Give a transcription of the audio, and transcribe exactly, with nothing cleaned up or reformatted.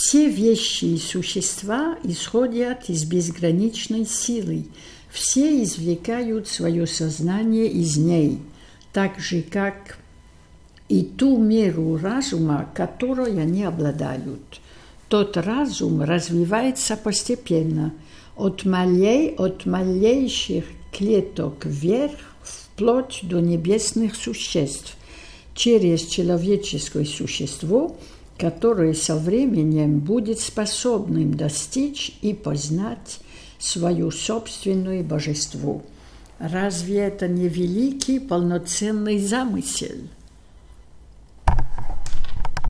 Все вещи и существа исходят из безграничной силы, все извлекают свое сознание из ней, так же, как и ту меру разума, которой они обладают. Тот разум развивается постепенно, от, малей, от малейших клеток вверх, вплоть до небесных существ, через человеческое существо, которое со временем будет способным достичь и познать свое собственное божество. Разве это не великий полноценный замысел?